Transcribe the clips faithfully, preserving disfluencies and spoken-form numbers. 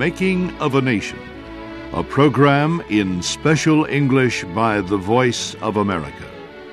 Making of a Nation, a program in special English by the Voice of America.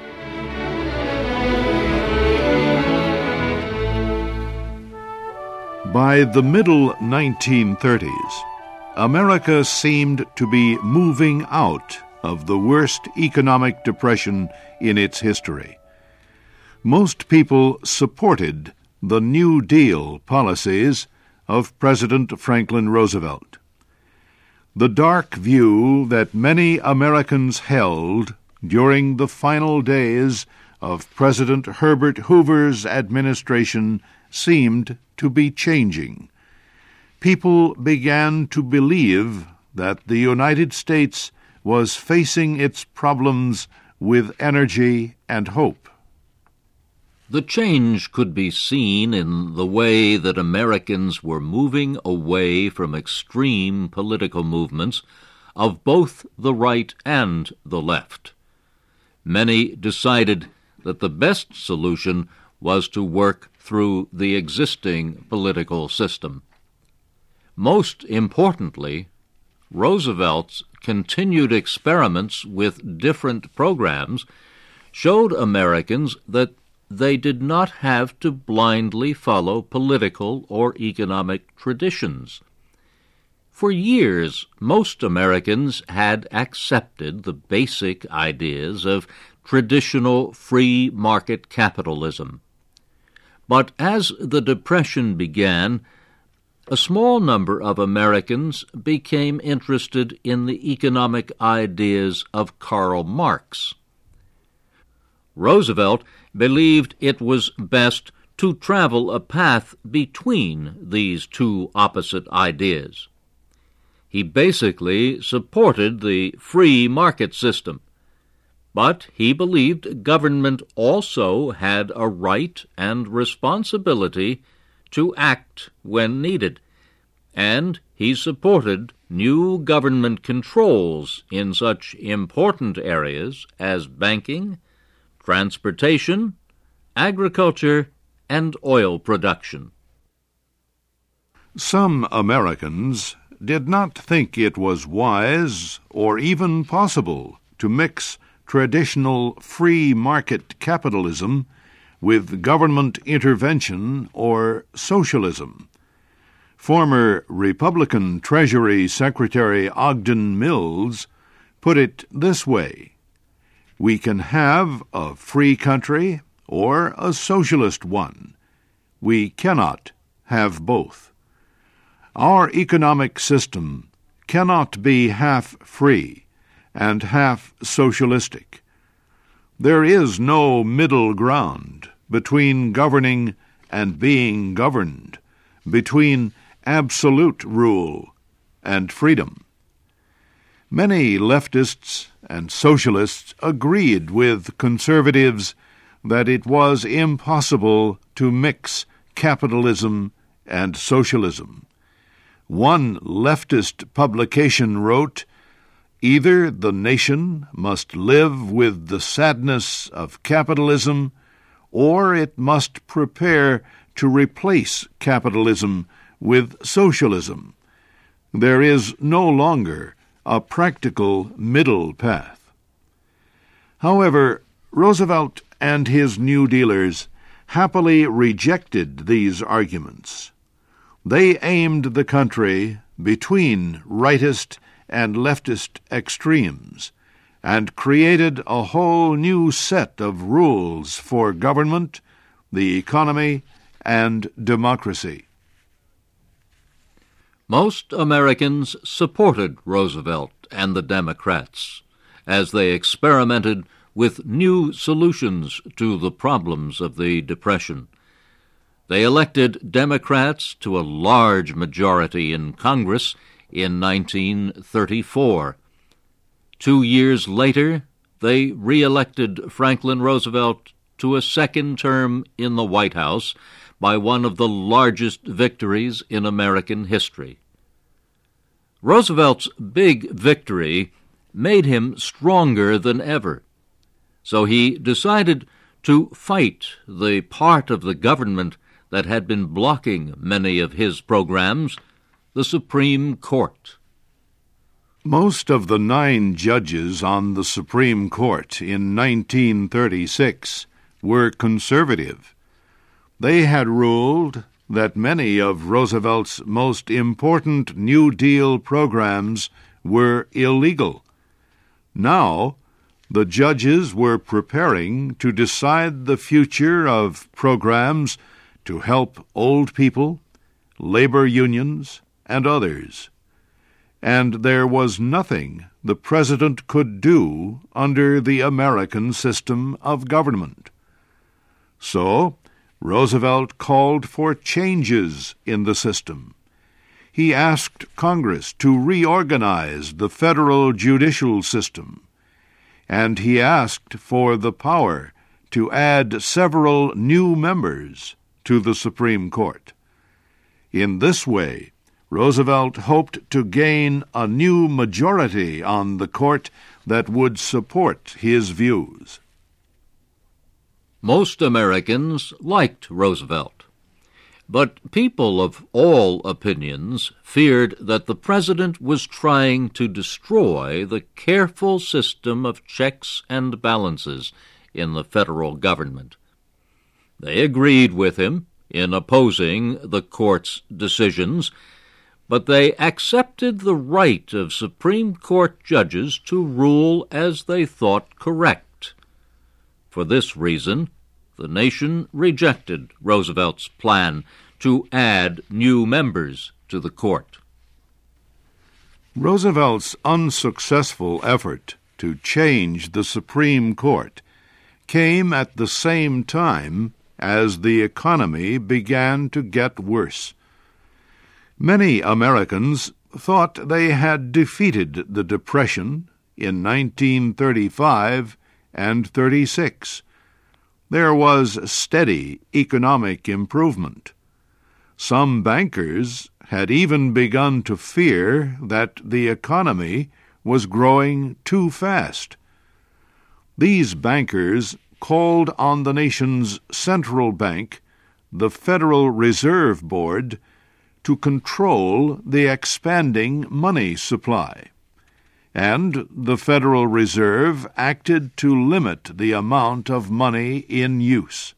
By the middle nineteen thirties, America seemed to be moving out of the worst economic depression in its history. Most people supported the New Deal policies of President Franklin Roosevelt. The dark view that many Americans held during the final days of President Herbert Hoover's administration seemed to be changing. People began to believe that the United States was facing its problems with energy and hope. The change could be seen in the way that Americans were moving away from extreme political movements of both the right and the left. Many decided that the best solution was to work through the existing political system. Most importantly, Roosevelt's continued experiments with different programs showed Americans that they did not have to blindly follow political or economic traditions. For years, most Americans had accepted the basic ideas of traditional free market capitalism. But as the Depression began, a small number of Americans became interested in the economic ideas of Karl Marx. Roosevelt believed it was best to travel a path between these two opposite ideas. He basically supported the free market system, but he believed government also had a right and responsibility to act when needed, and he supported new government controls in such important areas as banking, transportation, agriculture, and oil production. Some Americans did not think it was wise or even possible to mix traditional free market capitalism with government intervention or socialism. Former Republican Treasury Secretary Ogden Mills put it this way: "We can have a free country or a socialist one. We cannot have both. Our economic system cannot be half free and half socialistic. There is no middle ground between governing and being governed, between absolute rule and freedom." Many leftists and socialists agreed with conservatives that it was impossible to mix capitalism and socialism. One leftist publication wrote, "Either the nation must live with the sadness of capitalism, or it must prepare to replace capitalism with socialism. There is no longer a practical middle path." However, Roosevelt and his New Dealers happily rejected these arguments. They aimed the country between rightist and leftist extremes and created a whole new set of rules for government, the economy, and democracy. Most Americans supported Roosevelt and the Democrats as they experimented with new solutions to the problems of the Depression. They elected Democrats to a large majority in Congress in nineteen thirty-four. Two years later, they re-elected Franklin Roosevelt to a second term in the White House by one of the largest victories in American history. Roosevelt's big victory made him stronger than ever, so he decided to fight the part of the government that had been blocking many of his programs, the Supreme Court. Most of the nine judges on the Supreme Court in nineteen thirty-six were conservative. They had ruled that many of Roosevelt's most important New Deal programs were illegal. Now, the judges were preparing to decide the future of programs to help old people, labor unions, and others. And there was nothing the president could do under the American system of government. So, Roosevelt called for changes in the system. He asked Congress to reorganize the federal judicial system, and he asked for the power to add several new members to the Supreme Court. In this way, Roosevelt hoped to gain a new majority on the court that would support his views. Most Americans liked Roosevelt, but people of all opinions feared that the president was trying to destroy the careful system of checks and balances in the federal government. They agreed with him in opposing the court's decisions, but they accepted the right of Supreme Court judges to rule as they thought correct. For this reason, the nation rejected Roosevelt's plan to add new members to the court. Roosevelt's unsuccessful effort to change the Supreme Court came at the same time as the economy began to get worse. Many Americans thought they had defeated the Depression in nineteen thirty-five and thirty-six. There was steady economic improvement. Some bankers had even begun to fear that the economy was growing too fast. These bankers called on the nation's central bank, the Federal Reserve Board, to control the expanding money supply. And the Federal Reserve acted to limit the amount of money in use.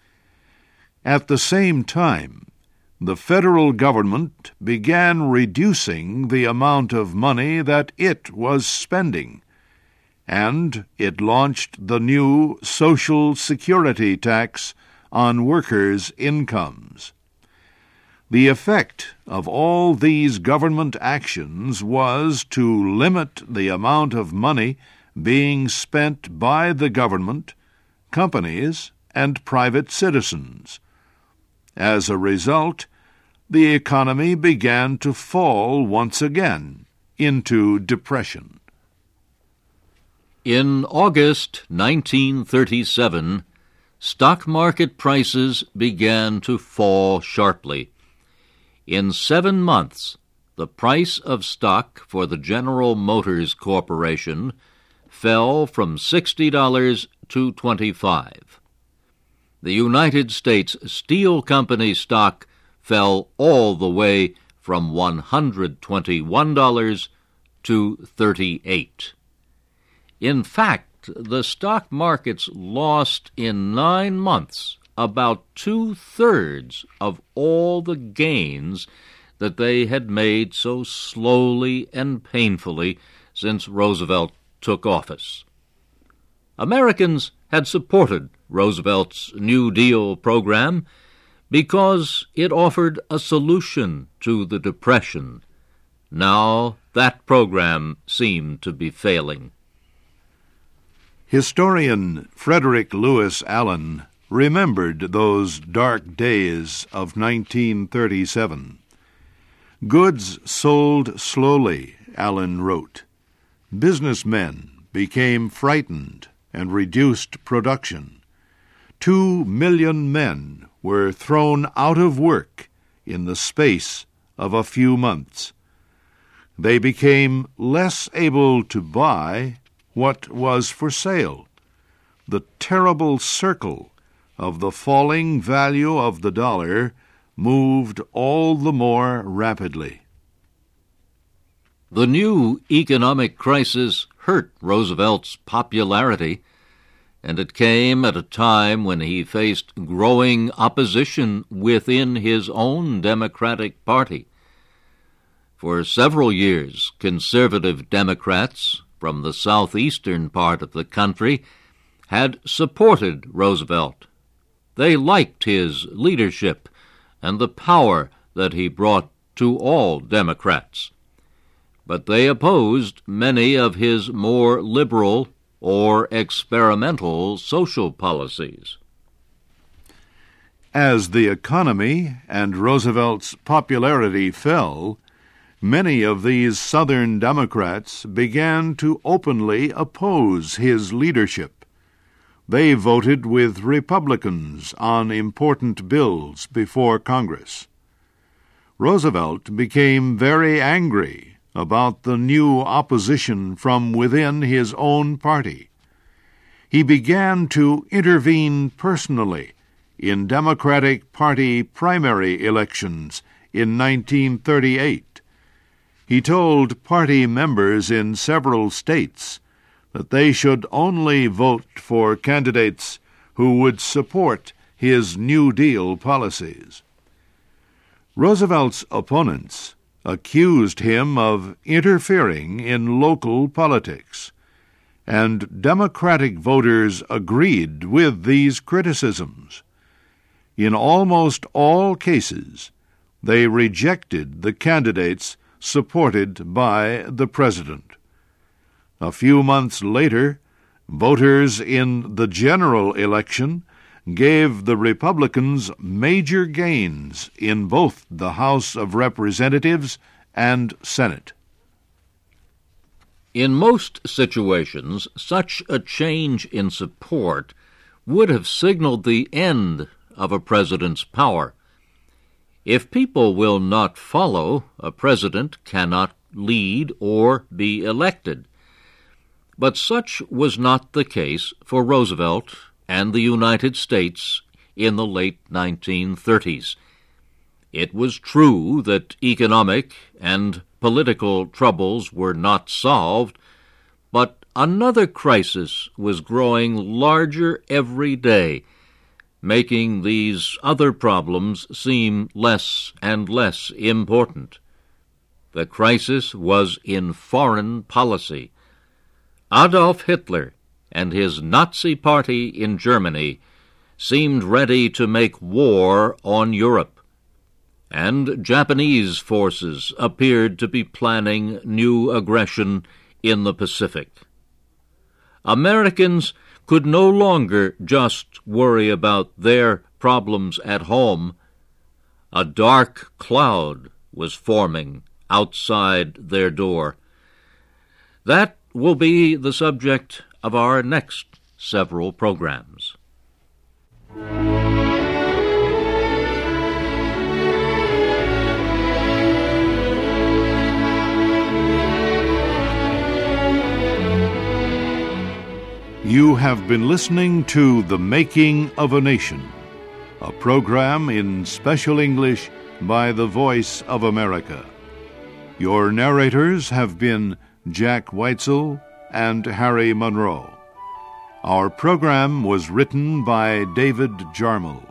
At the same time, the federal government began reducing the amount of money that it was spending, and it launched the new Social Security tax on workers' incomes. The effect of all these government actions was to limit the amount of money being spent by the government, companies, and private citizens. As a result, the economy began to fall once again into depression. In August nineteen thirty-seven, stock market prices began to fall sharply. In seven months, the price of stock for the General Motors Corporation fell from sixty dollars to twenty-five dollars. The United States Steel Company stock fell all the way from one hundred twenty-one dollars to thirty-eight dollars. In fact, the stock markets lost in nine months about two-thirds of all the gains that they had made so slowly and painfully since Roosevelt took office. Americans had supported Roosevelt's New Deal program because it offered a solution to the Depression. Now that program seemed to be failing. Historian Frederick Lewis Allen remembered those dark days of nineteen thirty-seven. Goods sold slowly, Allen wrote. Businessmen became frightened and reduced production. Two million men were thrown out of work in the space of a few months. They became less able to buy what was for sale. The terrible circle of the falling value of the dollar moved all the more rapidly. The new economic crisis hurt Roosevelt's popularity, and it came at a time when he faced growing opposition within his own Democratic Party. For several years, conservative Democrats from the southeastern part of the country had supported Roosevelt. They liked his leadership and the power that he brought to all Democrats. But they opposed many of his more liberal or experimental social policies. As the economy and Roosevelt's popularity fell, many of these Southern Democrats began to openly oppose his leadership. They voted with Republicans on important bills before Congress. Roosevelt became very angry about the new opposition from within his own party. He began to intervene personally in Democratic Party primary elections in nineteen thirty-eight. He told party members in several states that they should only vote for candidates who would support his New Deal policies. Roosevelt's opponents accused him of interfering in local politics, and Democratic voters agreed with these criticisms. In almost all cases, they rejected the candidates supported by the president. A few months later, voters in the general election gave the Republicans major gains in both the House of Representatives and Senate. In most situations, such a change in support would have signaled the end of a president's power. If people will not follow, a president cannot lead or be elected. But such was not the case for Roosevelt and the United States in the late nineteen thirties. It was true that economic and political troubles were not solved, but another crisis was growing larger every day, making these other problems seem less and less important. The crisis was in foreign policy. Adolf Hitler and his Nazi Party in Germany seemed ready to make war on Europe, and Japanese forces appeared to be planning new aggression in the Pacific. Americans could no longer just worry about their problems at home. A dark cloud was forming outside their door. That will be the subject of our next several programs. You have been listening to The Making of a Nation, a program in special English by the Voice of America. Your narrators have been Jack Weitzel and Harry Monroe. Our program was written by David Jarmel.